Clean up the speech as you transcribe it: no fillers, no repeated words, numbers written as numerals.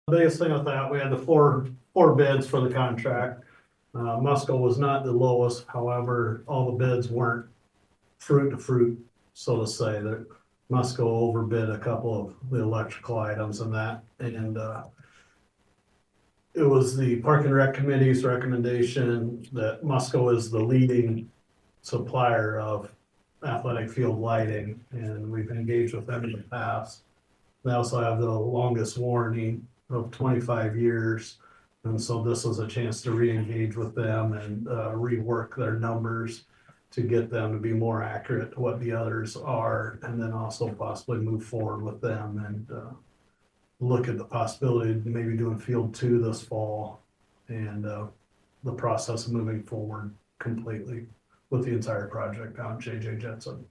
Biggest thing with that, we had the four bids for the contract. Musco was not the lowest, however, all the bids weren't fruit to fruit, so to say, that Musco overbid a couple of the electrical items and that, and, it was the Park and Rec Committee's recommendation that Musco is the leading supplier of athletic field lighting, and we've engaged with them in the past. They also have the longest warranty of 25 years. And so this was a chance to re-engage with them and rework their numbers to get them to be more accurate to what the others are, and then also possibly move forward with them and look at the possibility of maybe doing field 2 this fall and the process of moving forward completely with the entire project on JJ Jetson.